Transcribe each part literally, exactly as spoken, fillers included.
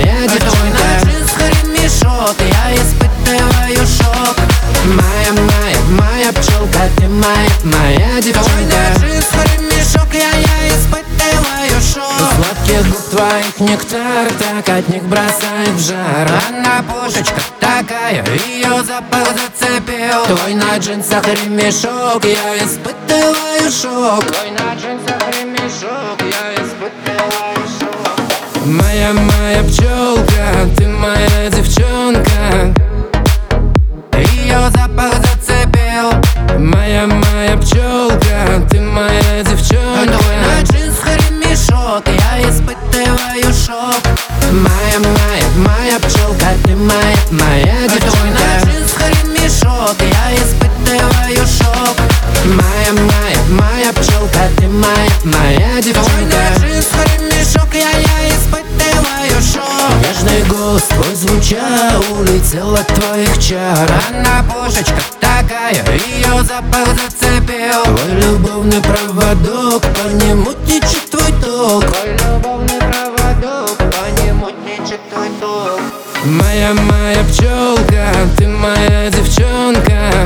моя девчонка. Твой на джинсах ремешок, я испытываю шок. Моя, моя, моя пчелка, ты моя, моя девчонка. Твой на джинсах ремешок, я, я испытываю шок. У сладких губ твоих нектар, так от них бросает в жар. Она пушечка такая, ее запах зацепил. Твой на джинсах ремешок, я испытываю шок. Твой на джинсах ремешок, я испытываю шок. Моя, моя пчелка, ты моя девчонка. Ее запах зацепил. Моя, моя пчелка, ты моя девчонка. Твой на джинсах ремешок, я испытываю шок. Моя, моя, моя пчелка, ты моя, моя Твой девчонка. на джинсах ремешок, я испытываю шок. Моя, моя, моя пчелка, ты моя, моя Твой девчонка. на джинсах ремешок, я, я испытываю шок. Нежный голос твой звучал, улетел от твоих чар. Она пушечка такая, ее запах зацепил. Твой любовный проводок, по нему течет твой ток. Твой любовный проводок, по нему течет твой ток. Моя, моя пчелка, ты моя девчонка.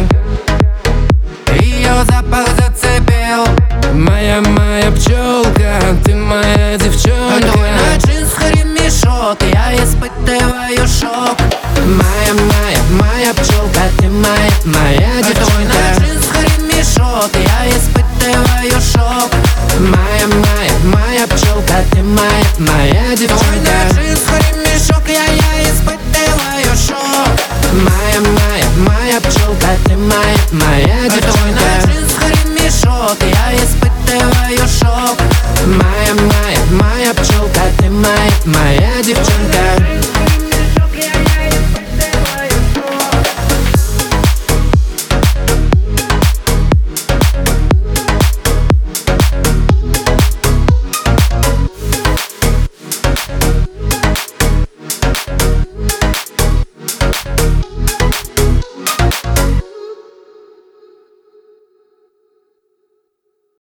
Ее запах зацепил. Моя, моя пчелка, ты моя девчонка. Твой на джинсах ремешок, я испытываю шок. Моя, моя, моя пчелка, ты моя, моя Твой на девчонка. джинсах ремешок, я испытываю шок. Моя, моя, моя пчелка, ты моя, моя Твой девчонка. на джинсах ремешок, я, я испытываю шок. Моя, моя, моя пчелка, ты моя, моя Твой девчонка. на джинсах ремешок, я испытываю шок. Моя, моя, моя пчелка, ты моя, моя девчонка.